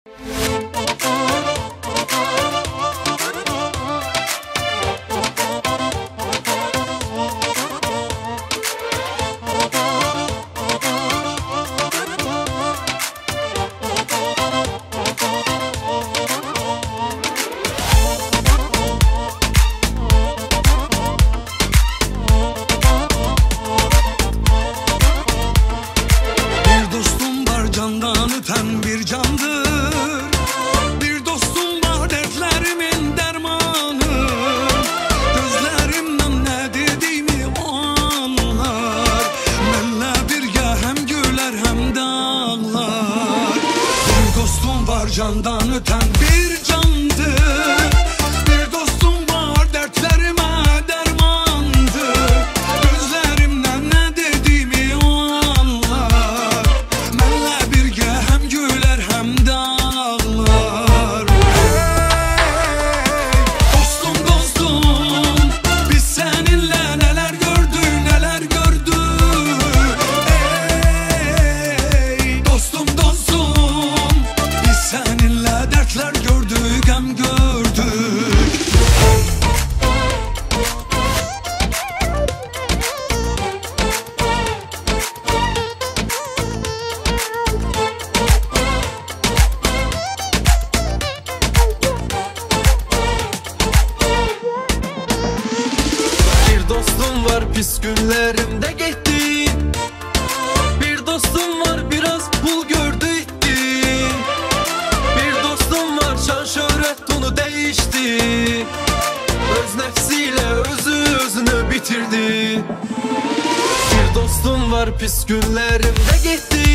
Bir candır, bir dostum var dertlerimin dermanı. Gözlerimden ne dediğimi o anlar. Benle birge hem güler hem de ağlar. Bir dostum var candan öten bir candır. Bir dostum var dertlerime dermandır. Gözlerimden ne dediğimi o anlar. Benle birge hem güler hem de ağlar. Hey, dostum dostum, biz seninle neler gördük neler gördük. Hey, dostum dostum, biz seninle dertler gördük hem gördük. Dostum var pis günlerimde gitti. Bir dostum var biraz pul gördü itti. Bir dostum var şan şöhret onu değişti. Öz nefsiyle özünü bitirdi. Bir dostum var pis günlerimde gitti.